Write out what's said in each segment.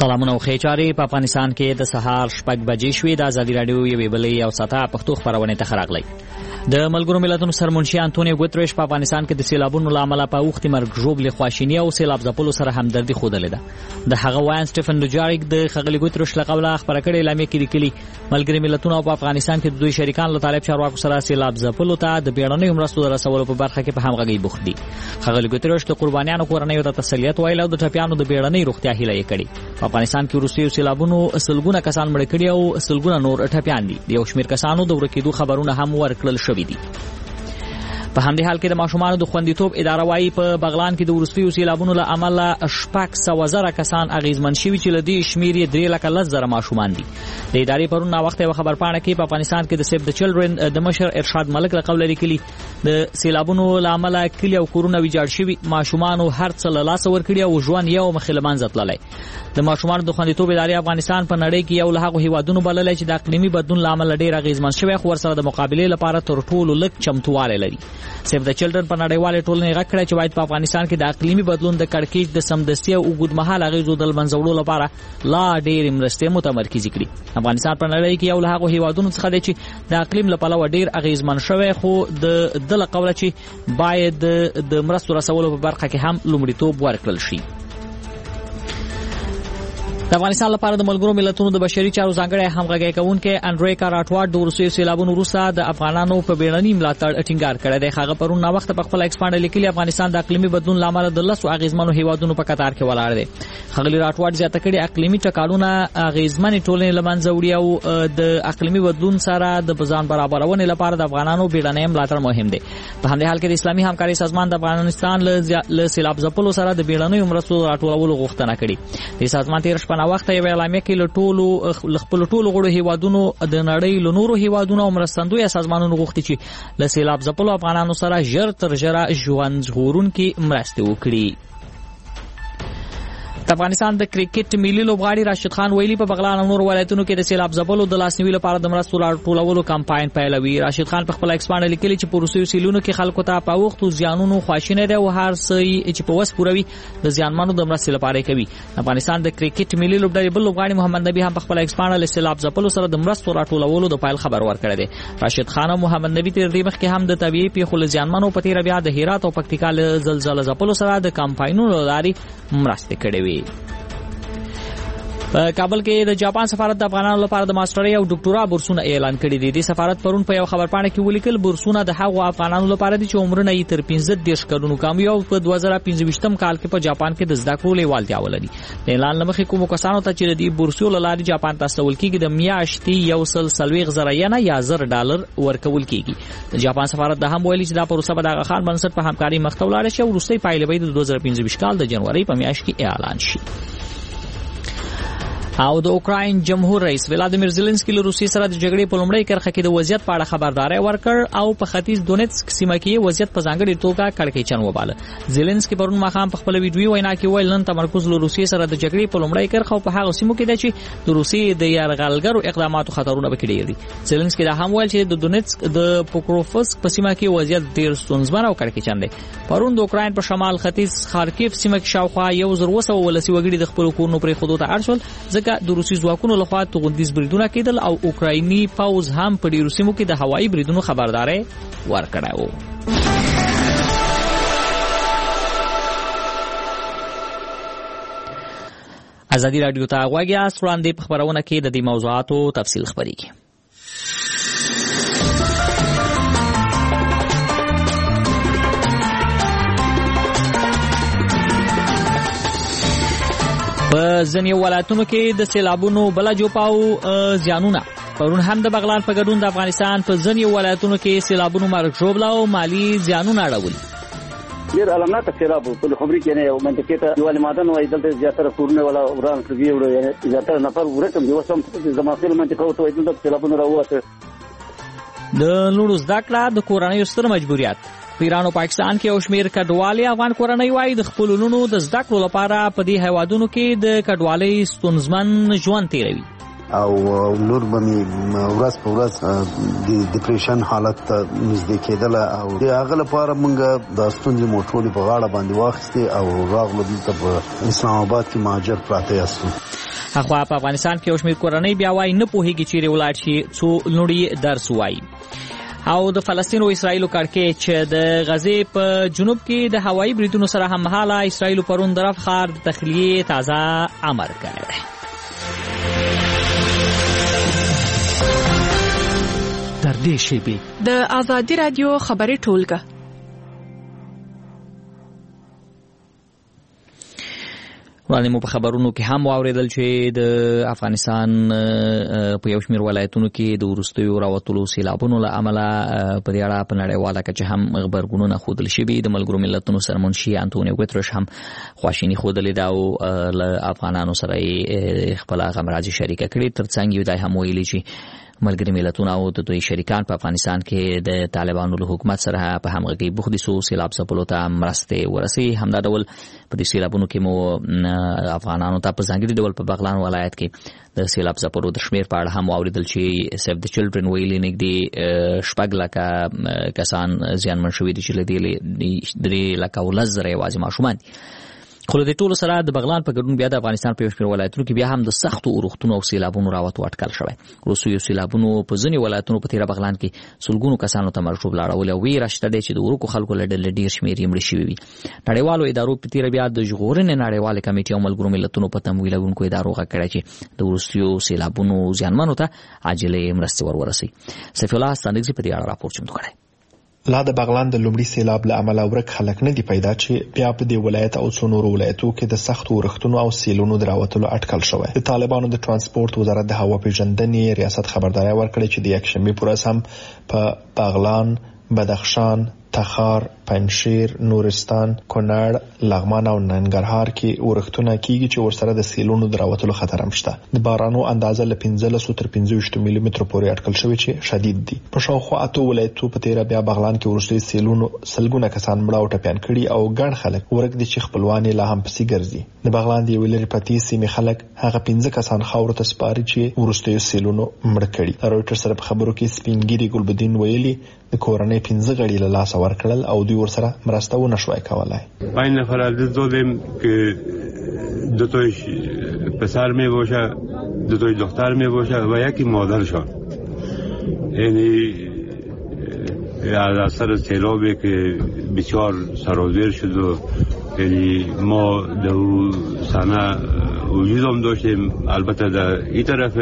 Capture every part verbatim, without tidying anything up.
سلامونه او خیچاري په افغانستان کې د سهار شپږ بجې شوې. د ازادي راډیو یوې بلې او ساته پښتو خبرونه ته راغلی. د ملګرو ملتونو سرمنشي انټونیو ګوتریش په افغانستان کې د سیلابونو لامل په وخت مرګ ژوبل خواشینی او سیلاب ځپلو سره همدردي خوده لیده. د هغه وایان سټيفن دوجاریک د خغلی ګوتریش له قبل خبره کړې اعلامیه کې لیکلي ملګري ملتونو په افغانستان کې د دوی شریکان له طالب چارواکو سره سیلاب ځپلو ته د بیړنۍ مرستو رسولو په برخه کې په همغږي بوخت دي. خغلی ګوتریش د قربانیانو کورنۍ ته تسلیت ویل او د ټپیانو د بیړنۍ روغتیا هیله یې کړې. په افغانستان کې روسي سیلابونو سلګونه کسان مړ کړي او سلګونه نور ټپیان دي. د یو شمېر کسانو د ورکېدو خبرونه هم ورکړل شوې دي. په همدې حال کې د ماشومانو د خوندیتوب اداره وايي په بغلان کې د وروستیو سیلابونو له امله شپږ سوه زره کسان اغیزمن شوي چې له دې شمېر یې درې لکه لس زره ماشومان دي. د ادارې پرون ناوخته یوه خبرپاڼه کې په افغانستان کې د سیف د چلډرن د مشر ارشاد ملک له قوله لیکلي د سیلابونو له امله کلي او کورونه ویجاړ شوي، ماشومانو هر څه له لاسه ورکړي او ژوند یو مخې له منځه تللی. د ماشومانو د خوندیتوب ادارې افغانستان په نړۍ کې یو له هغو هیوادونو بللی چې د اقلیمي بدلون له امله ډېر اغیزمن شوی خو ورسره د مقابلې لپاره تر ټولو لږ چمتووالی لري. سیف د چلډرن په نړیوالې ټولنې غږ کړی چې باید په افغانستان کې د اقلیمي بدلون د کړکېچ د سمدستي او اوږدمهاله اغېزو د له منځه وړلو لپاره لا ډېرې مرستې متمرکزې کړي. افغانستان په نړۍ کې یو له هغو هیوادونو څخه دی چې د اقلیم له پلوه ډېر اغېزمن شوی خو د ده له قوله چې باید د مرستو رسولو په برخه کې هم لومړیتوب ورکړل شي. د افغانستان لپاره د ملګرو ملتونو د بشري چارو ځانګړی همغږی کوونکی انډریکا راټواټ د وروستیو سیلابونو وروسته د افغانانو په بیړني ملاتړ ټینګار کړی دی. هغه پرون ناوخته په خپل ایکس باندې لیکلي افغانستان د اقلیمي بدلون له امله د لسو اغیزمنو هیوادونو په قطار کې ولاړ دی. ښاغلي راټواټ زیاته کړې اقلیمي ټکانونه اغیزمنې ټولنې له منځه وړي او د اقلیمي بدلون سره د ځان برابرونې لپاره د افغانانو بیړنی ملاتړ مهم دی. په همدې حال کې د اسلامي همکارۍ سازمان د افغانستان له سیلاب ځپلو سره د بیړنیو مرستو راټولولو غوښتنه کړې. د سازمان تېره شپه ناوخته یوه اعلامیه کې له ټولو خپلو ټولو غړو هیوادونو د نړۍ له نورو هیوادونو او مرستندویه سازمانونو غوښتي چې له سیلاب ځپلو افغانانو سره ژر تر ژره ژوند ژغورونکي مرستې وکړي. د افغانستان د کرکټ ملي لوبغاړي راشد خان ویلي په بغلان او نور ولایتونو کې د سیلاب ځپلو د لاسنیوي لپاره د مرستو راټولولو کمپاین پیلوي. راشد خان په خپل ایکس باندې لیکلي چې په روسیو سیلونو کې خلکو ته په وخت زیانونو خواشینی دی او هر څه چې په وس پوروي د زیانمنو د مرستې لپاره کوي. افغانستان د کرکټ ملي لوبډلې بل لوبغاړي محمد نبی هم په خپل ایکس باندې له سیلاب ځپلو سره د مرستو راټولولو د پیل خبر ورکړی دی. راشد خان او محمد نبی تر دې مخکې هم د طبيعي پیښو له زیانمنو په تېره بیا د هرات او پکتیکا له زلزلې ځپلو سره د کمپاینونو له لارې مرستې کړې وي. په کابل کې د جاپان سفارت د افغانانو لپاره د ماسترۍ او ډاکټورا بورسونه اعلان کړي دي. د سفارت پرون په یو خبرپاڼه کې ولیکل بورسونه د هغو افغانانو لپاره دي چې عمرونه یې تر پنځه دېرش کلونو کم وي او په دوه زره پنځه ویشتم کال کې په جاپان کې د زده کړو لیوالتیا ولري. د اعلان له مخې کومو کسانو ته چې د دې بورسو له لارې جاپان ته استول کېږي د میاشتې یو سل څلوېښت زره ینه یا زر ډالر ورکول کېږي. د جاپان سفارت دا هم ویلي چې دا پروسه به د هغه خان بنسټ په همکارۍ مخته ولاړه شي او وروستۍ پایلې به د دوه زره پنځه ویشت کال د جنورۍ په میاشت کې اعلان شي. او د اوکراین جمهور رئیس ولادیمیر زيلنسکي له روسیې سره د جګړې په لومړۍ کرښه کې د وضعیت په اړه خبرداري ورکړ او په ختیځ دونیتسک سیمه کې وضعیت په ځانګړې توګه کړکېچن وباله. زيلنسکي پرون ماښام په خپل ویډیو وینا کې ویل نن تمرکز له روسیې سره د جګړې په لومړۍ کرښه او په هغه سیمو کې دی چې د روسیې د یرغلګرو اقداماتو خطرونه پکې ډېر دي. زيلنسکي دا هم ویل چې د دونیتسک د پوکروفسک په سیمه کې وضعیت ډېر ستونزمن او کړکېچن دی. پرون د اوکراین په شمال ختیځ خارکیف سیمه کې شاوخوا یو زر اوه سوه ولسي وګړي د خپل کورونو پرې خودو ته اړ شول ځکه د روسي ځواکونو لخوا توغندیز بریدونه کېدل او اوکرایني پوز هم په ډیرو سیمو کې د هوایي بریدونو خبرداري ورکړه و. ازادي راډیو ته غوږ یاست. وړاندې په خبرونه کې د دې موضوعاتو تفصیل خبرېږي. په ځینې ولایتونو کې د سیلابونو بله جوپاو زیانونه پرون هم د بغلان په ګډون د افغانستان په ځینې ولایتونو کې سیلابونو مرګ ژوبله او مالي زیانونه اړولي. ډېر علامناک سیلاب په خبرې کې نه یو منطقې ته دیوال مادن وایي دلته زیاتره کورونه ولا وران کړي وړي زیاتره نفر ورکم دی وسم زماخیل منطقه ته وایي دلته سیلابونه راوته. د لوړو زده کړه د کورنیو ستر مجبوریت په ایران او پاکستان کې او شمیر کډوالي افغان کورنۍ وایي د خپل لونو د زده کړو لپاره په دې هیوادونو کې د کډوالۍ ستونزمن ژوند تیروي. او نور باندې ورځ په ورځ د ډیپریشن حالت نږدې کېدل او د هغه لپاره موږ د ستونزې موټولې په غاړه باندې واخیستې او راغلو دلته په اسلام آباد کې مهاجر پراته یاستو. اخوا په افغانستان کې اوشمیر کورنۍ بیا وایي نه پوهېږي چیرې ولاړ شي څو لوړي درس وایي. او د فلسطین او اسرائیلو کړکېچ د غزې په جنوب کې د هوایي بریدونو سره هممهاله اسرائیلو پرون د رفح ښار د تخلیې تازه امر کړی دی. در دې شیبې د آزادي رادیو خبري ټولګه وړاندې مو په خبرونو کې هم واوریدل چې د افغانستان په یو شمېر ولایتونو کې د وروستیو راوتلو سیلابونو له امله په دې اړه په نړیواله کچه هم غبرګونونه ښودل شوي. د ملګرو ملتونو سرمنشي انټونیو ګوترش هم خواشیني ښودلې ده او له افغانانو سره یې خپله غمرازي شریکه کړې. تر څنګ یې دا هم ویلي چې ملګري ملتونه او د دوی شریکان په افغانستان کې د طالبانو له حکومت سره په همغږي بوخت دي څو سیلاب ځپلو ته مرستې ورسوي. همدا ډول په دې سیلابونو کې مو افغانانو ته په ځانګړي ډول په بغلان ولایت کې د سیلاب ځپلو د شمېر په اړه هم واوریدل چې سیف د چلډرن ویلي نږدې شپږ لکه کسان زیانمن شوي دي چې له دې درې لکه ولس زره یوازې ماشومان دي. خو د ټولو سره د بغلان په ګډون بیا د افغانستان په یو شمېر ولایتونو کې بیا هم د سختو اورښتونو او سیلابونو راوتو اټکل شوی. وروستیو سیلابونو په ځینې ولایتونو په تېره بغلان کې سلګونو کسانو ته مرګ ژوبله اړولې او ویره شته دی چې د ورکو خلکو له ډلې ډېر شمېر یې مړه شوي وي. نړیوالو ادارو په تېره بیا د ژغورنې نړیوالې کمیټې او ملګرو ملتونو په تمویل لرونکو ادارو غږ کړی چې د وروستیو سیلابونو زیانمنو ته عاجلې مرستې ور ورسوي. سیف الله استانکزي په دې اړه راپور چمتو کړی. لا د بغلان د لومړي سیلاب له امله ورک خلک نه دی پیدا چې بیا په دې ولایت او څو نورو ولایتو کې د سختو اورښتونو او سیلونو د راوتلو اټکل شوی. د طالبانو د ترانسپورت وزارت د هوا پیژندنې ریاست خبرداری ورکړی چې د یکشنبې پر ورځ هم په بغلان، بدخشان، تخار، پنجشیر، نورستان، کونړ، لغمان او ننګرهار کې اورښتونه کیږي چې ورسره د سیلونو د راوتلو خطر هم شته. د بارانو اندازه له پنځلسو تر پنځه ویشت ملي مترو پورې اټکل شوی چې شدید دي. په شاوخوا اته ولایتو په تیره بیا بغلان کې ورسته سیلونو سلګونه کسان مړه او ټپيان کړي او ګڼ خلک ورک دي چې خپلوان لا هم پسې ګرځي. د بغلان دی ویلر پتی سیمه خلک هغه پنځه کسان خاور ته سپاري چې ورسته سیلونو مړه کړي. رويټر سره په خبرو کې سپینګيري ګلبدین ویلي د کورنۍ پنځه غړي له لاس ورکړل او دوی ورسره مرسته و نشوای کولای. پنج نفر از دادیم که دو تایش پسر می باشه، دو تای دختر می باشه و یکی مادرشان. یعنی از اثر سیلابی که بسیار سرازیر شد و یعنی ما دو سنه وجود هم داشتیم. البته در این طرف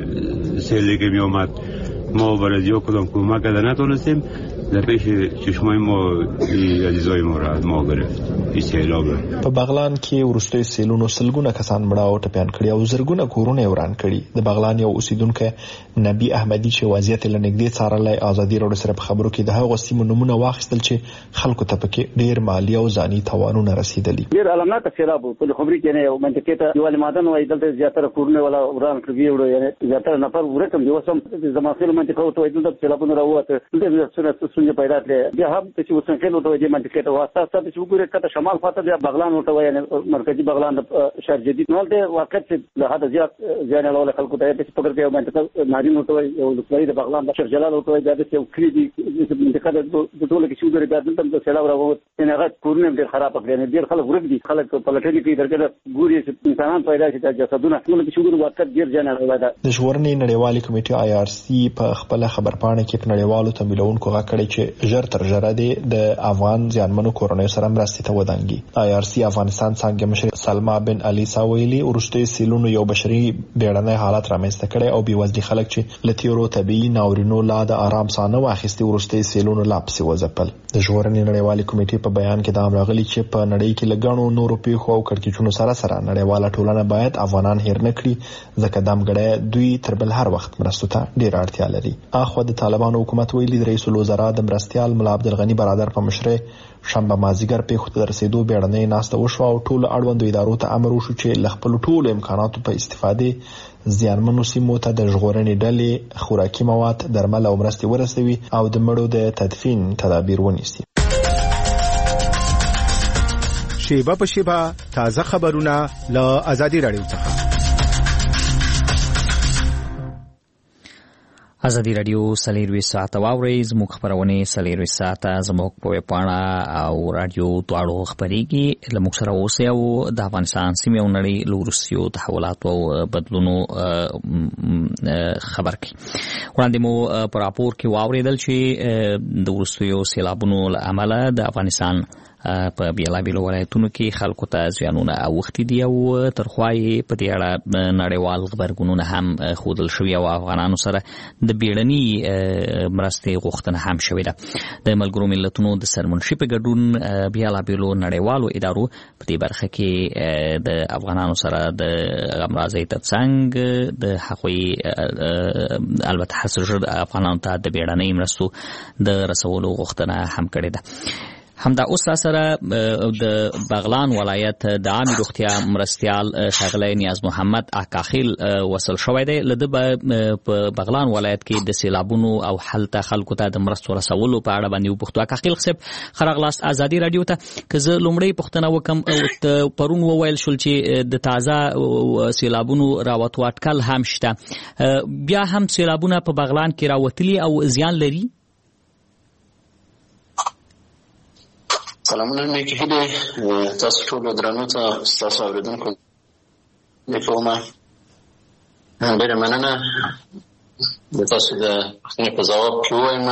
سیلی که می آمد ما برای یا کدام کمک کرده نتونستیم. در پیش چشمای ما عزیزای ما را از ما گرفت این سیلاب. په بغلان کې ورستوي سیلونو سلګونه کسان مړه او ټپيان کړي او زرګونه کورونه وران کړي. د بغلان یو اوسیدونکو نبی احمدی چې وضعیت لنګدې څارلای ازادي راډیو سره په خبرو کې د هغو سیمو نمونه واخیستل چې خلکو ته پکې ډیر مالی او ځاني تاوانونه رسیدلي. ډیر علامات سیلاب په خبري کې نه منطقه ته دیوال مادن وای دلته زیاتره کورونه ولا وران کړي وړو یعنی زیاتره نفر ورکم یو سم زماسل منطقه ته دلته سیلابونه راوته دلته څه څه پیدا کړي. بیا هم چې وسنکل وته د منطقه ته واسطه ته چې وګورئ کته شمال خواته بیا بغلان وته وای مرکزی بغلان شهر جدید نو ته واقعیت له حد زیات ځان له خلکو ته په فکر کې منطقه نارین وته وای او د بغلان د شهر جلال وته وای د یو کلی دی منطقه د ټوله کې شو درې د دلته سیلاب راووت نه هغه کورونه ډیر خراب کړي. ډیر خلک ورګ دي، خلک په لټنی کې درګه ګوري چې انسانان پیدا شي د جسدونه ټول کې شو ګوري واقعیت ډیر ځان له ده. د ژغورنې نړیوالې کمیټې آی آر سی په خپل خبرپاڼه کې په نړیوالو تمویلونکو غاکړي چې ژر تر ژره د افغان ځانمنو کورنۍ سره مرستې ته ودانګي. آی آر سی افغانستان څنګه مشر سلما بن علي ساویلی ورستوي سیلونو یو بشري بیړنۍ حالت رامنځته کړي او بيوزلي خلک چې لتیورو طبيعي ناورینو لا د آرام سانه واخیستي ورستوي سیلونو لاپسې وځپل. د ژغورنې نړیوالې کمیټې په بیان کې دا راغلي چې په نړۍ کې لګڼو نورو پیښو او کړکېچونو سره سره نړیواله ټولنه باید افغانان هیر نه کړي ځکه دمګړی دوی تر بل هر وخت مرستو ته ډیر اړتیا لري. اخو د طالبانو حکومت ویلي د رئیس الوزرا د مرستيال ملا عبدالغنی برادر په مشرۍ شنبه مازیګر پیښو ته رسیدو بیړنۍ ناسته وشو او ټول اړوندو ادارو ته امر وشو چې له خپل ټولو امکاناتو په استفاده زیانمنو سیمو ته د ژغورنې ډلې خوراکي مواد، درمل او مرستې ورسوي او د مړو د تدفین تدابیر ونیسي. شیبه په شیبه تازه خبرونه له آزادي رادیو څخه. ازادي رادیو سلیروي ساعت واوري زموږ خبرونه سلیروي ساعت زموږ په پاڼه او رادیو دواړو خبريږي لموږ سره اوسه او د افغانستان سیمه او نړۍ لورسیو تحولات او بدلونو خبر کی وړاندې مو پر راپور کې واوریدل چې د ورسیو سیلابونو عمل د افغانستان په بیلابیلو ولایتونو کې خلکو ته زیانونه اوښتي دي او ترخوای په دې اړه نړیوال خبرګونونه هم خودل شوی او افغانانو سره د بیړني مرستې غوښتنه هم شوې ده د ملګرو ملتونو د سرمنشي په ګډون بیلابیلو نړیوالو ادارو په دې برخه کې د افغانانو سره د غمرازۍ ترڅنګ د هغوی البته حسر افغانانو ته د بیړنۍ مرستو د رسولو غوښتنه هم کړې ده. همدا اوس سره د بغلان ولایت د عامه روغتیا مرستيال ښاغلی نیاز محمد اکاخیل وصل شوی دی لده په بغلان ولایت کې د سیلابونو او حالت خلکو ته د مرستو رسولو په اړه باندې وپوښتو. اکاخیل صاحب خرغلاس ازادي رادیو ته که زه لومړی پوښتنه وکم پرون وویل شول چې د تازه سیلابونو راوتو اټکل هم شته بیا هم سیلابونه په بغلان کې راوتلي او زیان لري. سلامونه مې کېږي تاسو ټول درنو ته تاسو اوریدونکو کومه ډېره مننه د تاسو د پوښتنې په ځواب کې وایم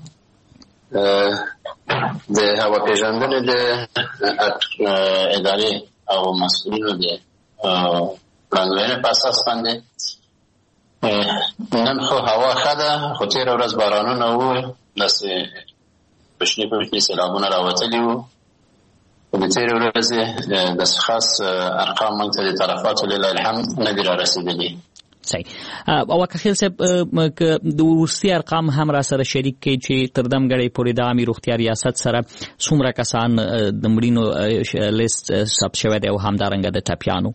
د هوا پیژندنې د ادارې او مسؤلینو د وړاندوینې په اساس باندې نن خو هوا ښه ده خو تېره ورځ بارانونه وو داسې بشنی پوشنی سیلابونه راوتلی وو په دې تېرې ورځې داسې خاص ارقام موږ ته د طرفاتو لله الحمد نه دي رارسېدلي. صحیح. او اکاخیل صاحب د وروستي ارقام هم را سره شریک کړي چې تر دمګړۍ پورې د عامې روغتیا ریاست سره څومره کسان د مړینو لیست ثبت شوی دی او همدارنګه د ټپیانو.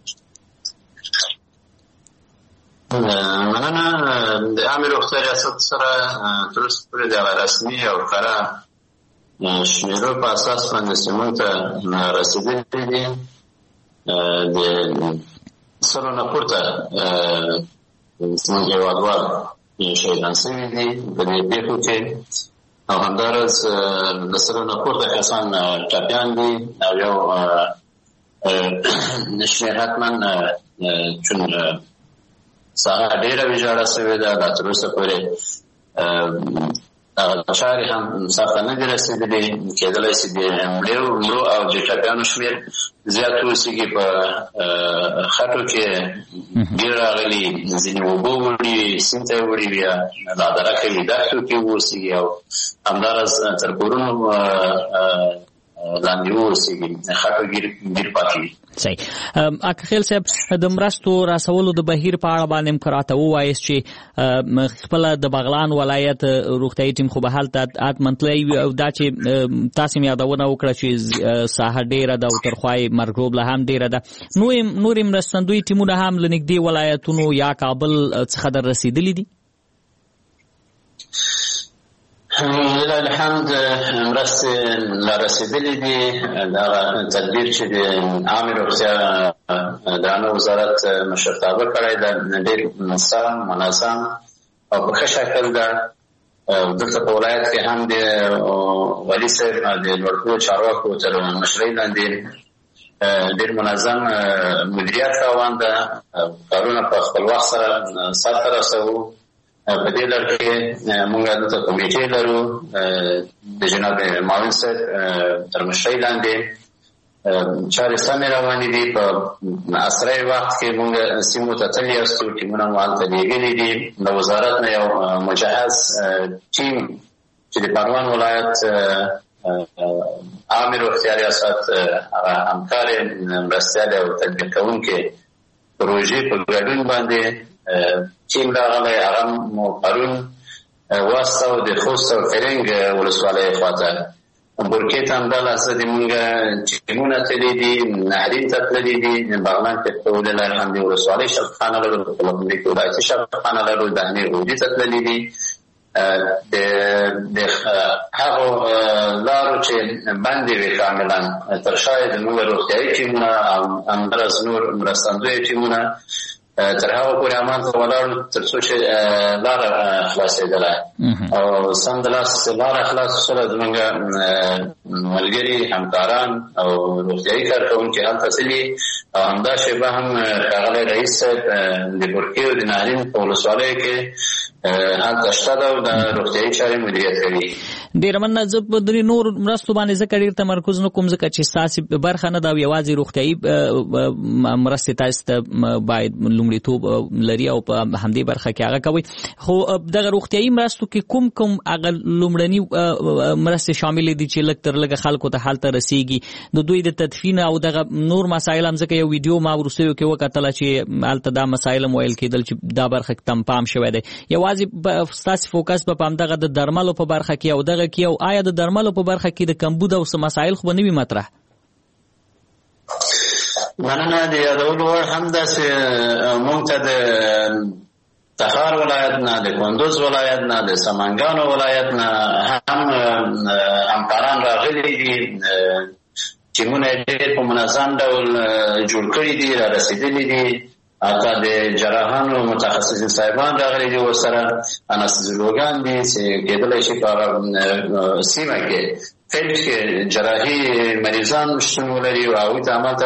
مننه د عامې روغتیا ریاست سره تر اوسه پورې د رسمي او ښکاره شمیرو په اساس باندې چې موږ ته رسېدلي دي د سلو نه پورته زموږ هېوادوال شهیدان شوي دي په دې پېښو کې او همداراز د سلو نه پورته کسان ټپیان دي او یو شمېر حتما چون ساحه ډېره ویجاړه شوې ده لا تر اوسه پورې چارې هم سخته نه دي رسېدلي کېدلی شي د مړیو او د ټپیانو شمېر زیات اوسېږي په خټو کې ډېر راغلي ځینې اوبه وړي سیند ته یې وړي بیا دا درکه وي دښتو کې واوسېږي او همداراز تر کورونو لاندې واوسېږي خټو ګیر پاتې وي. صحیح. اکاخیل صاحب د مرستو رسولو د بهیر په اړه باندې هم راته ووایاست چې خپل د بغلان ولایت روغتیايي ټیم خو به هلته اتمنتلی او دا چې تاسو مې یادونه وکړه چې ساحه ډېره ده او ترخوای مرګروبله هم ډېره ده نورې مرستندوی ټیمونه هم له نږدې ولایتونو یا کابل څخه در رسېدلي دي؟ لله الحمد مرستې را رسېدلي دي دغه تدبیر چې د عامې روغتیا درانه وزارت مشرتابه کړی ده ډېر سم منظم او په ښه شکل ده. دلته په ولایت کې هم د والي صاحب د لوړپوړو چارواکو تر مشرۍ لاندې ډېر منظم مدیریت روان ده کارونه په خپل وخت سره سرته رسوو. په دې لړ کې موږ دلته کمیټې لرو د جناب معاون صاحب تر مشرۍ لاندې چارې سمې روانې دي. په عصري وخت کې موږ سیمو ته تللي یاستو ټیمونه مو هلته لېږلي دي د وزارت نه یو مجهز ټیم چې د پروان ولایت عامې روغتیا ریاست هغه همکارې مرستیالې او تطبیق کوونکې پروژې په ګډون باندې ټیم راغلی هغه مو پرون واستو د خوست او فرنګ ولسوالۍ خواته بورکې ته همدا لحظه د مونږ ټیمونه تللي دي نهرین ته تللي دي بغلان کې په ولله الحمد ولسوالۍ شفاخانه لرو په لومړي کې ولایتي شفاخانه لرو دهنې غوجي ته تللي دي د هغو لارو چې بندې وي کاملا تر شا یې زموږ روغتیايي ټیمونه او همداراز نور مرستندویه ټیمونه تر هغه پورې عمل ته ولاړو تر څو چې لاره خلاصېدله او سمدلاسه لاره خلاصه شوله. زموږ ملګري همکاران او روغتیایي کارکوونکي هلته تللي او همدا شیبه هم ښاغلی رئیس صاحب د بورکې او د نهرین په ولسوالیو کې هلته شته ده او د روغتیایي چارې مدیریت کوي. ډېره مننه. زه په درې نور مرستو باندې ځکه ډېر تمرکز نه کوم ځکه چې ستاسې برخه نه ده او یوازې روغتیایي مرستې تاسو ته باید لومړیتوب لري او په همدې برخه کې هغه کوئ. خو دغه روغتیایي مرستو کې کوم کوم هغه لومړني مرستې شاملې دي چې لږ تر لږه خلکو ته هلته رسیږي؟ د دوی د تدفین او دغه نور مسایل هم ځکه یو ویډیو ما وروستیو کې وکتله چې هلته دا مسایل هم ویل کېدل چې دا برخه تم پام شوی دی. یوازې ستاسې فوکس به په همدغه د درملو په برخه کې او دغه کې او آیا د درملو په برخه کې د کمبود او څه مسایل خو به نه وي مطرح؟ مننه. د یادولو وړ هم داسې موږ ته د تخار ولایت نه، د کندوز ولایت نه، د سمنګانو ولایت نه هم همکاران راغلي دي، ټیمونه یې ډېر په منظم ډول جوړ کړي دي، را رسېدلي دي. حتی د جراحانو متخصصین صاحبان راغلي دي، ورسره انستیزیولوګان دي چې کېدلی شي په هغه سیمه کې فیلډ کې جراحي مریضان شتون ولري او هغوی ته همالته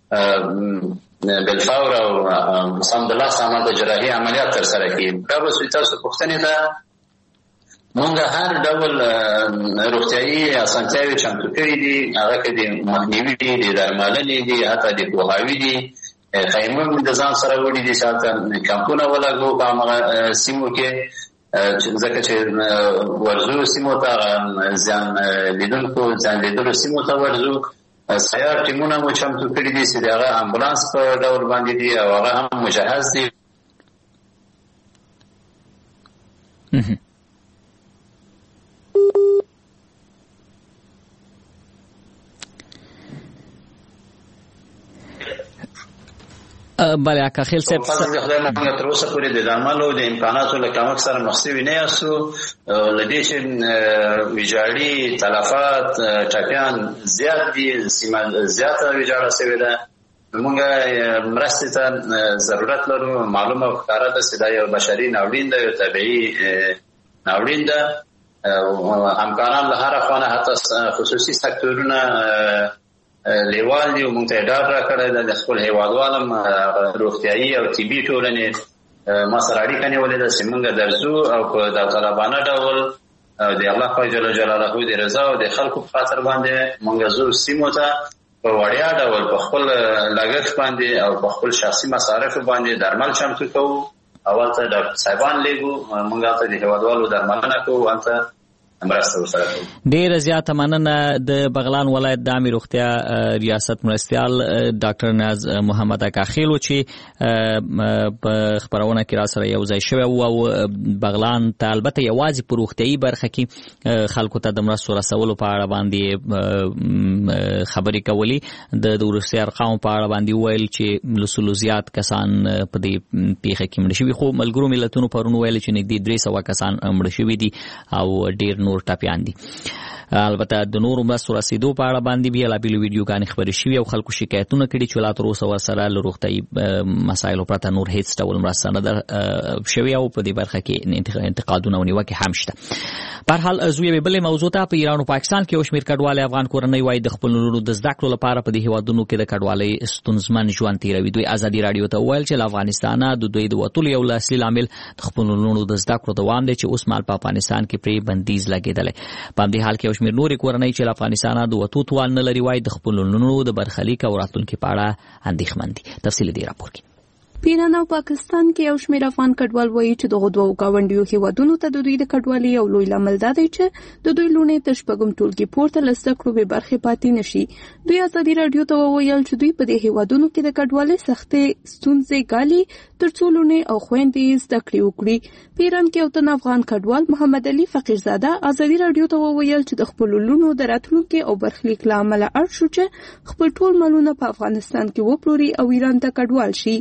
بالفور او سمدلاسه همالته جراحي عملیات ترسره کړي. دا به سوی تاسو پوښتنې ته موږ هر ډول روغتیایي اسانتیاوې چمتو کړي دي، هغه کې د مخنیوي دي، د درملنې دي، حتی د پوهاوي دي. خیمه مې د ځان سره وړي دي چې هلته کمپونه ولګو په همغه سیمو کې، ځکه چې ورځو سیمو ته زیان لیدونکو زیان لیدلو سیمو ته ورځو. سیار ټیمونه مو چمتو کړي دي چې د هغه امبولانس په ډول باندې دي او هغه هم مجهز دي. بله اکا خیل صاحب خدای موږ تر اوسه پورې د درملو د امکاناتو له کمښت سره مخ شوي نه یاستو. له دې چې ویجاړي تلفات ټپیان زیات دي، سیمه زیاته ویجاړه شوې ده، موږ مرستې ته ضرورت لرو. معلومه او ښکاره ده چې دا یو بشري ناورین ده، یو طبیعي ناورین ده. همکاران له هره خوا نه حتی خصوصي سکتورونه لیوال دي او موږ ته یې ډاډ راکړی ده. د خپل هېوادوالم روغتیایي او طبي ټولنې ما سره اړیکه نیولې ده چې موږ درځو او په داوطلبانه ډول د الله پاک جل جلاله د رضا او د خلکو په خاطر باندې موږ ځو سیمو ته په وړیا ډول په خپل لګښت باندې او په خپل شخصي مصارفو باندې درمل چمتو کوو. اول ته ډاکټر صاحبان لېږو، موږ هلته د هېوادوالو درملنه کوو، هلته مرسته ورسره کوو. ډېره زیاته مننه. د بغلان ولایت د عامې روغتیا ریاست مرستیال ډاکټر نیاز محمد اکا خیل و چې په خپرونه کې را سره یو ځای شوی و او بغلان ته البته یوازې په روغتیایي برخه کې خلکو ته د مرستو رسولو په اړه باندې خبرې کولې. د وروستي ارقامو په اړه باندې وویل چې له سلو زیات کسان په دې پیښه کې مړه شوي، خو ملګرو ملتونو پرون ویل چې نږدې درې سوه کسان مړه شوي دي او ډېر نور ټپیان دي. البته د نورو مرستو رسیدو په اړه باندې بېلابېلې ویډیوګانې خپرې شوي او خلکو شکایتونه کړي چې لا تر اوسه ورسره له روغتیایي مسایلو پرته نور هېڅ ډول مرسته نه ده شوې او په دې برخه کې انتقادونه او نیوکې هم شته. په هر حال زه یوې بلې موضوع ته، په ایران او پاکستان کې یو شمېر کډوالۍ افغان کورنۍ وایي د خپلو لورو د زده کړو لپاره په دې هېوادونو کې د کډوالۍ ستونزمن ژوند تېروي. دوی ازادي راډیو ته وویل چې له افغانستانه د دوی د وتلو یو اصلي لامل د خپلو لورو د زده کړو دوام دی چې اوس مهال په افغانستان کې پرې بندیز لګېدلی. په همدې حال کې یو شمېر نورې کورنۍ چې له افغانستانه د وتو توان نه لري وایي د خپلو لورو د برخلیک او راتلونکي په اړه اندېښمن دي. تفصیل دې راپور کې. په ایران او پاکستان کې یو شمېر افغان کډوال وایي چې دغه دوه ګاونډیو هېوادونو ته د دوی د کډوالۍ یو لوی لامل دا دی چې د دوی لوڼې تر شپږم ټولګي پورته له زده کړو بې برخې پاتې نه شي. دوی ازادي راډیو ته وویل چې دوی په دې هېوادونو کې د کډوالۍ سختې ستونزې ګالي تر څو لوڼې او خویندې زده کړې وکړي. په ایران کې یو تن افغان کډوال محمد علي فقیرزاده ازادي راډیو ته وویل چې د خپلو لوڼو د راتلونکي او برخلیک له امله اړ شو چې خپل ټول مالونه په افغانستان کې وپلوري او ایران ته کډوال شي.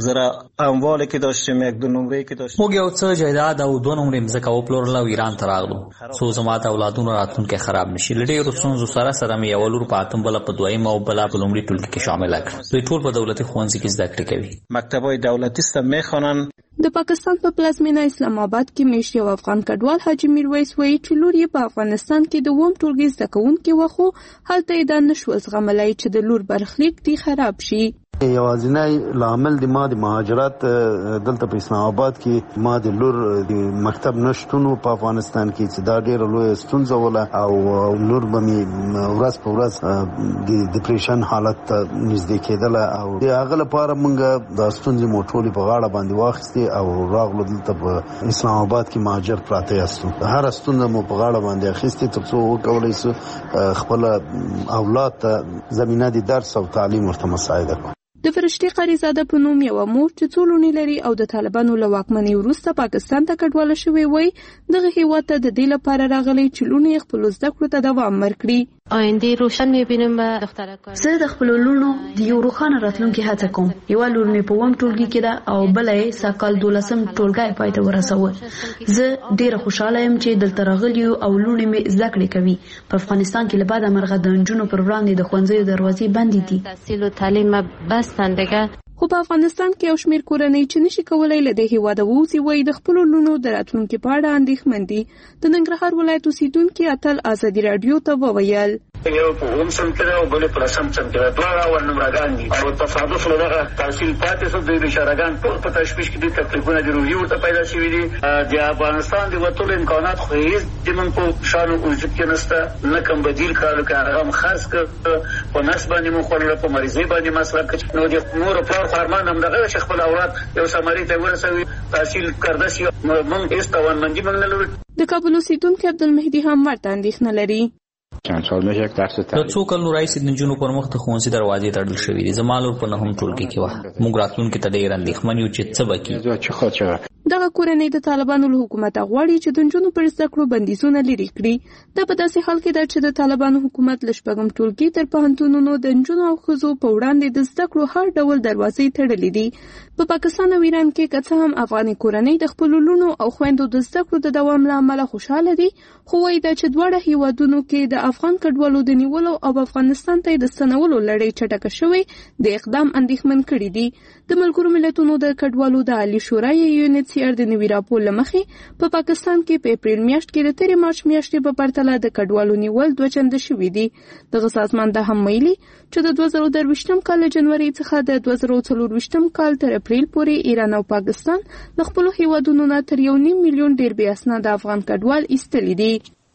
زره اموال کې داشتیم، یک دو نمره کې داشتیم. موږ یو څه جایداد او دوه نمرې مځکه وپلورل او ایران ته راغلو. څو زما د اولادونو راتلونکی خراب نشي. له ډېرو ستونزو سره سره مې یوه لور په اتم، بله په دویم او بله په لومړي ټولګي کې شامله کړه. دوی ټول په دولتي ښوونځي کې زده کړې کوي. مکتبای دولتي سره میخوانن. د پاکستان په پلازمینه اسلام آباد کې میشت یو افغان کډوال حاجی میرویس وایي چې لور یې په افغانستان کې د اووم ټولګي زده کوونکی و، خو هلته یې دا نشو زغملی چې د لور برخلیک دې خراب شي. یوازینی لامل د ما د مهاجرت دلته په اسلام آباد کې ما د لور د مکتب نشټون په افغانستان کې چې دا ډیره لوی ستونزه وله او لور به می ورځ په ورځ د ډیپریشن حالت ته نږدې کېدله او د هغه لپاره موږ د ستونزې موټولې په غاړه باندې واخیستې او راغلو دلته په اسلام آباد کې مهاجر پراته یاستو. هر ستونزه مو په غاړه باندې اخیستې تر څو وکولای شو خپل اولاد ته زمینه د درس او تعلیم ورته مساعده کړو. د فرشتي قریزاده په نوم یو مور چې څو لونې لري او د طالبانو له واکمنۍ وروسته پاکستان ته کډواله شوې وای، دغه هیواد ته د دې لپاره راغلی چې لونې خپل زده کړو ته دوام ورکړي. آینده روشن می‌بینم به دخترکان. زه د خپل لونو د یو روښانه راتلونکي هڅه کوم. یو لور مې په وم ټولګي کې ده او بل یې ساکال دولسم ټولګي پای ته ورسوه. زه ډیره خوشاله یم چې دلته راغلی او لونې مې زده کړې کوي. په افغانستان کې لباده مرغه د نجونو پر وړاندې د ښوونځیو دروازې بندې دي. تحصیل او تعلیم بستن دیگه. خو په افغانستان کې یو شمېر کورنۍ چې نشي کولای له دې هیواده ووځي وایي د خپلو لونو د راتلونکي په اړه اندېښمن دي. د ننګرهار ولایت اوسېدونکي اتل ازادي راډیو ته وویل یو په اووم صنف کې ده او بل په لسم صنف کې ده. دواړه اول نمرګان دي او تصادف له دغه تحصیل پاتې شو. دوی بیچارهګان ټول په تشویش کې دي، تکلیفونه د روحي ورته پیدا شوي دي. د افغانستان د وتلو امکانات خو هېڅ زموږ په شانو وجود کې نشته، نه کوم بدیل کار که هغه هم خرڅ کړه، په نس باندې مو خوړله، په مریضۍ باندې مصرف کړه. نو د مور او پلار خو ارمان همدغه ده چې خپل اولاد یو سمري ته ورسوي، تحصیل کرده شي. موږ هېڅ توانمندي موږ نه لرو. د کابل اوسېدونکی عبدالمهدي هم ورته اندېښنه لري. چند سال میشه یک درس تعلیم د څو کلونو راهیسې د نجونو پر مخ د ښوونځي دروازې تړل شوې دي. زما لور په نهم ټولګي کې وه. موږ راتلونکي ته ډېر اندېښمن یو چې څه به کېږي. دغه کورنۍ د طالبانو له حکومته غواړي چې د نجونو پر زده کړو بندیزونه لرې کړي. دا په داسې حال کې ده چې د طالبانو حکومت له شپږم ټولګي تر پوهنتونونو د نجونو او ښځو په وړاندې د زده کړو هر ډول دروازې تړلې دي. په پاکستان او ایران کې که څه هم افغاني کورنۍ د خپلو لونو او خویندو د زده کړو د دوام له امله خوشحاله دي، خو وایي دا چې دواړه هیوادونو کې د افغان کډوالو د نیولو او افغانستان ته د ستنولو لړۍ چټکه شوې د اقدام اندېښمن کړي دي. د ملګرو ملتونو د کډوالو د عالی شورا یو ان ایچ سی آر د نوي راپور له مخې په پاکستان کې په اپریل میاشت کې د تېرې مارچ میاشتې په پرتله د کډوالو نیول دوه چنده شوي دي. دغه سازمان دا هم ویلي چې د دوه زره درویشتم کال له جنوري څخه د دوه زره څلورویشتم کال تر اپریل پورې ایران او پاکستان د خپلو هیوادونو نه تر یو نیم میلیون ډېر بې اسناده افغان کډوال ایستلي دي.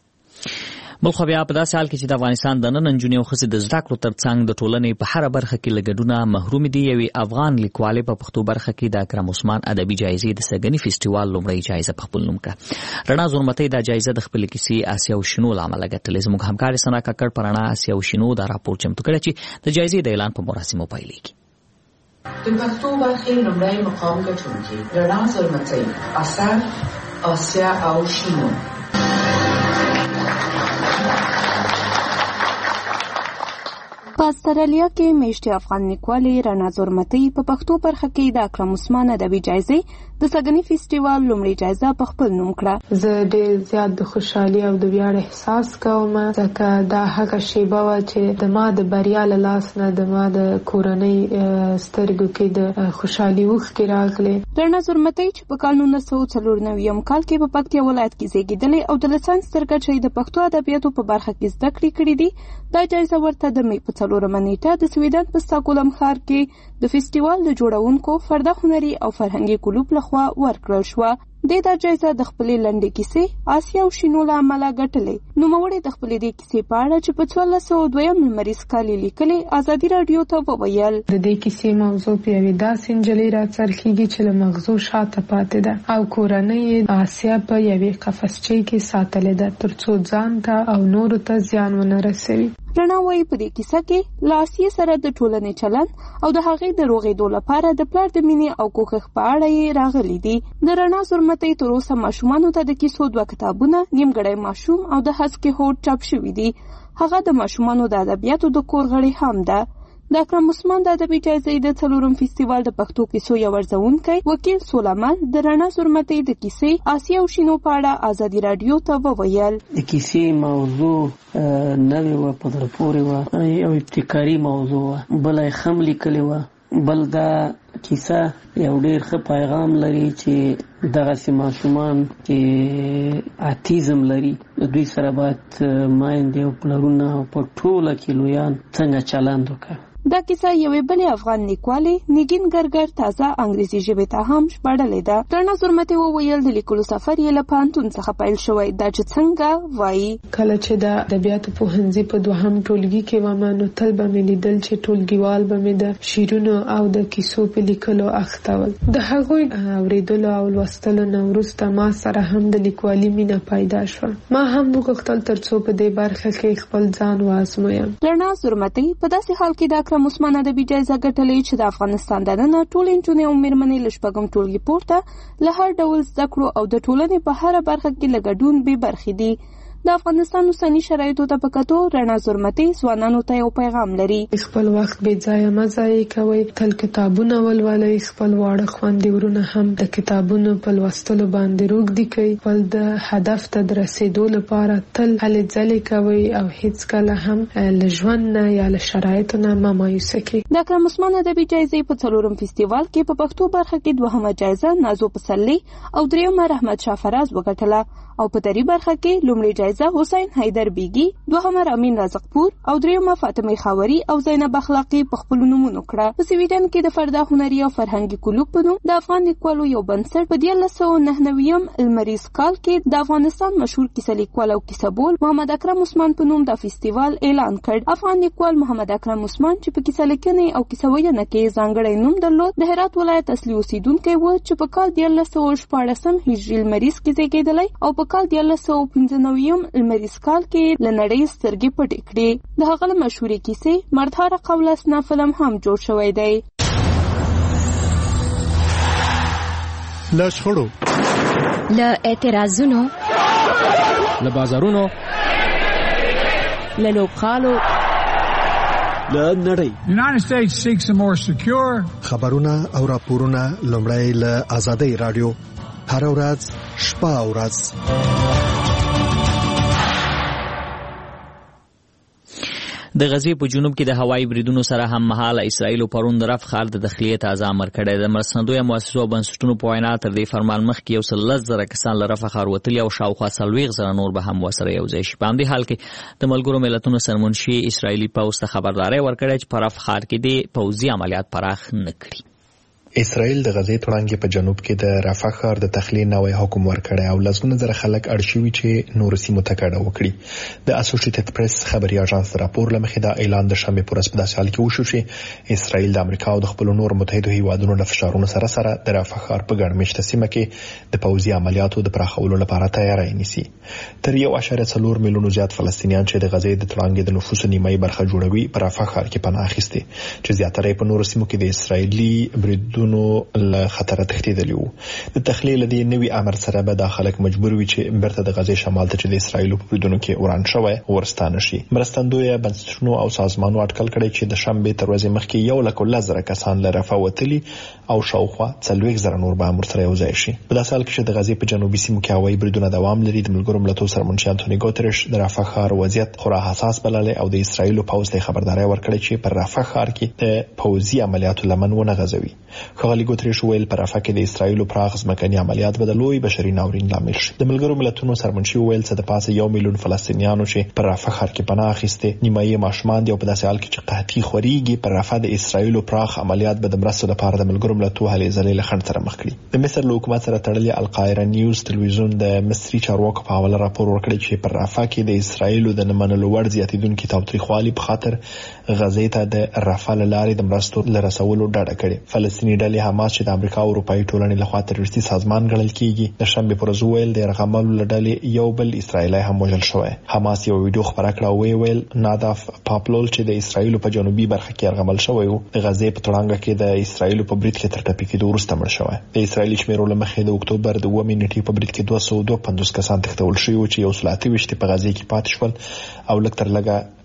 بل خو بیا په داسې حال کې چې د افغانستان د نن نجونې او ښځې د زده کړو تر څنګ د ټولنې په هره برخه کې له ګډونه محرومې دي. یوې افغان لیکوالې په پښتو برخه کې د اکرم عثمان ادبي جایزې د سګني فیسټیوال لومړۍ جایزه په خپل نوم کړه. رڼا زورمتۍ دا جایزه د خپلې کیسې آسیا او شنو له امله ګټلې. زموږ همکار ثنا کاکړ په رڼا آسیا او شنو دا راپور چمتو کړی چې د جایزې د اعلان په مراسمو پیلېږي. د پښتو برخې لومړی مقام ګټونکي رڼا زورمتۍ اثر آسیا او شنو. په استرالیا کې میشتي افغان لیکوالې رڼا زورمتۍ په پښتو برخه کې د اکرم عثمان ادبي جایزې د سګني فیسټیوال لومړۍ جایزه په خپل نوم کړه. زه ډېر زیات د خوشحالي او د ویاړ احساس کوم ځکه دا هغه شیبه وه چې د ما د بریا له لاس نه د ما د کورنۍ سترګو کې د خوشحالي اوښکې راغلې. رڼا زورمتۍ چې په کال نولس سوه څلور نوي کال کې په پکتیا ولایت کې زیږېدلې او د لیسانس تر کچې د پښتو ادبیاتو په برخه کې زده کړې کړې دي. دا جایزه ورته د مې په څلورمه نیټه د سویډن په ستاکولم ښار کې د فیسټیوال د جوړونکو فرده هنري او فرهنګي کلوب لخوا ورکړل شوه. د دا جایزه د خپلې لنډې کیسې آسیا او شنو له امله ګټلې. نوموړې د خپلې دې کیسې په اړه چې په څوارلس سوه دویم لمریز کال یې لیکلې ازادي راډیو ته وویل. د دې کیسې موضوع په یوې داسې نجلۍ راڅرخېږي چې له مغزو شاته پاتې ده او کورنۍ یې آسیا په یوې قفسچۍ کې ساتلې ده تر څو ځان ته او نورو ته زیان ونه رسوي. رڼا وایي په دې کیسه کې له آسیې سره د ټولنې چلند او د هغې د روغېدو لپاره د پلار د مینې او کوښښ په اړه یې راغلي دي. د رڼا زورمتۍ تر اوسه ماشومانو ته د کیسو دوه کتابونه نیمګړی ماشوم او د هسکې هوډ چاپ شوي دي. هغه د ماشومانو د ادبیاتو د کور غړې هم ده. د اکرم عثمان د ادبي جایزې د څلورم فستیوال د پښتو کیسو یو ورځونکی وکیل سولامل د رڼا زرمتي د کیسې آسیا او شینو په اړه ازادي رادیو ته وویل. د کیسې موضوع نوې و، په زړه پورې و، یو ابتکاري موضوع و، بل یې خم لیکلې و، بل دا کیسه یو ډېر ښه پیغام لري چې دغسې ماشومان چې اتیزم لري دوی سره باید میندې او پلرونه په ټوله کې لویان څنګه چلند وکړي. دا کیسه یوې بلې افغان لیکوالې نګین ګرګر تازه انګریزي ژبې ته هم ژباړلې ده. رڼا زرمتي وویل د لیکلو سفر یې له پوهنتون څخه پیل شوی، دا چې څنګه وایي. کله چې د ادبیاتو پوهنځي په دوهم ټولګي کې وم نو تل به مې لیدل چې ټولګیوال به مې د شعرونو او د کیسو په لیکلو اخته ول. د هغوی اورېدلو او لوستلو نه وروسته ما سره هم د لیکوالي مینه پیدا شوه. ما هم وغوښتل تر څو په دې برخه کې خپل ځان وازمویم. رڼا زرمتي په داسې حال کې د اکرم عثمان ادبي جایزه ګټلې چې د افغانستان دننه ټول نجونې او میرمنې له شپږم ټولګي پورته له هر ډول زده کړو او د ټولنې په هره برخه کې له ګډون بې برخې دي. د افغانستان اوسني شرایطو ته په کتو رڼا زرمتي ځوانانو ته یو پیغام لري. خپل وخت بې ځایه مه ضایع کوئ، تل کتابونه ولولئ، خپل واړه خویندې ورونه هم د کتابونو په لوستلو باندې روږدي کړئ، خپل د هدف ته د رسېدو لپاره تل هلې ځلې کوئ او هیڅکله هم له ژوند نه یا له شرایطو نه مه مایوسه کړئ. د اکرم عثمان ادبي جایزې په څلورم فستیوال کې په پښتو برخه کې دوهمه جایزه نازو پسرلي او دریمه رحمت شاه فراز وګټله او په دري برخه کې لومړی جایزه حسین حیدر بیگی، دوهمه رامین رازقپور او دریمه فاطمه خاوري او زینب اخلاقی په خپل نومونو کړه. په سویډن کې د فردا هنري او فرهنګي کلوب په نوم د افغان لیکوالو یو بنسټ په دیارلس سوه نهه نویم لمریز کال کې د افغانستان مشهور کیسه لیکوال او کیسهبول محمد اکرم عثمان په نوم د فستیوال اعلان کړ. افغان لیکوال محمد اکرم عثمان چې په کیسه لیکنې او کیسه وینا کې ځانګړی نوم درلود، د هرات ولایت اصلي اوسیدونکی و چې په کال دیارلس سوه شپاړسم هجري لمریز کې زیږېدلی او په کال دیارلس سوه پنځه نویم لمریز کال کې له نړۍ سترګې پټې کړې. د هغه له مشهورې کیسې مردهاره قولسنا فلم هم جوړ شوی دی. له شخړو، له اعتراضونو، له بازارونو، له لوبغالو، له نړۍ. United States seeks a more secure خبرونه او راپورونه لومړی له آزادۍ رادیو هر ورځ شپه او ورځ. د غزې په جنوب کې د هوایي بریدونو سره هم مهاله اسرائیل پرون د رفح ښار د داخلي ته امر کړی. د مرستندویه مؤسسو او بنسټونو په وینا تر دې فرمان مخکې یو سل لس زره کسان له رفح ښار وتلي او شاوخوا څلوېښت زره نور به هم ورسره یو ځای شي. په همدې حال کې د ملګرو ملتونو سرمنشي اسرائیلي پوځ ته خبرداری ورکړی چې په رفح ښار کې د پوځي عملیات پراخ نه کړي. اسرائیل د غزې تړانګې په جنوب کې د رفح ښار د تخلیې نوی حکم ورکړی او لسګونه زره خلک اړ شوي چې نورو سیمو ته کډه وکړي. د اسوسییټډ پریس خبري اژانس راپور له مخې دا اعلان د شنبې په ورځ په داسې حال کې وشو چې اسرائیل د امریکا او د خپلو نورو متحدو هیوادونو له فشارونو سره سره د رفح ښار په ګڼ مېشته سیمه کې د پوځي عملیاتو د پراخولو لپاره تیاری نیسي. تر یو اعشاریه څلور میلیونو زیات فلسطینیان چې د غزې د تړانګې د نفوسو نیمایي برخه جوړوي په رفح ښار کې پناه اخیستې چې زیاتره یې په نورو سیمو کې د اسرائیلي بریدونو له خطر تښتېدلی وو. د تخلیې له دې نوي امر سره به دا خلک مجبور وي چې بیرته د غزې شمال ته چې د اسرائیلو په بریدونو کې وران شوی ورستانه شي. مرستندویه بنسټونو او سازمانونو اټکل کړی چې د شنبې تر ورځې مخکې یو لک لس زره کسان له رفح وتلي او شاوخوا څلوېښت زره نور به هم ورسره یو ځای شي. په داسې حال کې چې د غزې په جنوبي سیمو کې هوایي بریدونه دوام لري، د ملګرو ملتونو سرمنشي انټوني ګوتریش د رفح ښار وضعیت خورا حساس بللی او د اسرائیلو پوځ ته خبرداری ورکړی چې پر رفح ښار کې د پوځي عملیاتو لمن ونه غځوي. ښاغلي ګوتریش ویل پر رفح کې د اسرائیلو پراخ ځمکني عملیات به د لوی بشري ناورین لامل شي. د ملګرو ملتونو سرمنشي ویل چې د پاسه یو میلیون فلسطینیانو چې پر رفح ښار کې پناه اخیستې نیمایي ماشومان دي او په داسې حال کې چې قحطي خورېږي پر رفح د اسرائیلو پراخ عملیات به د مرستو لپاره د ملګرو ملتونو هلې ځلې له خنډ سره مخ کړي. د مصر له حکومت سره تړلي القاهره نیوز تلویزیون د مصري چارواکو په حواله راپور ورکړی چې پر رفح کې د اسرائیلو د نه منلو وړ زیاتېدونکي تاوتریخوالي په خاطر غزې ته د رفح له لارې د مرستو له رسولو ډډه کړې. فلسطیني ډلې حماس چې د امریکا او اروپایي ټولنې لخوا تروریستي سازمان ګڼل کیږي د شنبې پر ورځ ویل د یرغملو له ډلې یو بل اسرائیلی هم وژل شوی. حماس یو ویډیو خپره کړه او وی ویل ناداف پاپلول چې د اسرائیلو په جنوبي برخه کې یرغمل شوی و د غزې په تړانګه کې د اسرائیلو په برید کې تر ټپي کېدو وروسته مړ شوی. د اسرائیلي شمیرو له مخې د اکتوبر د اوومې نیټې په برید کې دوه سوه دوه پنځوس کسان تښتول شوي و چې یو سل اته ویشت په غزې کې پاتې شول او لږ تر لږه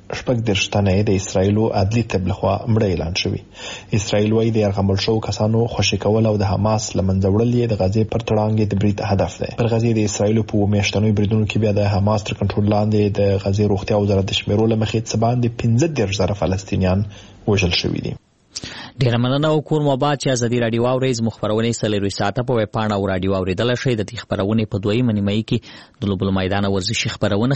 شپږ دېرش تنه د اسرایلو عدلي طب لخوا مړه اعلان شوي. اسرایل وايي د یرغمل شوو کسانو خوشي کول او د حماس له منځه وړل یې د غزې پر تړانګې د برید هدف دی. پر غزې د اسرایلو په اووه میاشتنیو بریدونو کې بیا د حماس تر کنټرول لاندې د غزې روغتیا وزارت د شمیرو له مخې څه باندې پنځه دېرش زره فلسطینیان وژل شوي دي. ډیره مننه او کور مو باد چې ازادي رادیو اورېز مخبرونه سلیروي ساعته په ویب پاڼه او رادیو اوریدل شي. د دې خبرونه په دویمه نیمه کې د لوبل میدان ورزشي خبرونه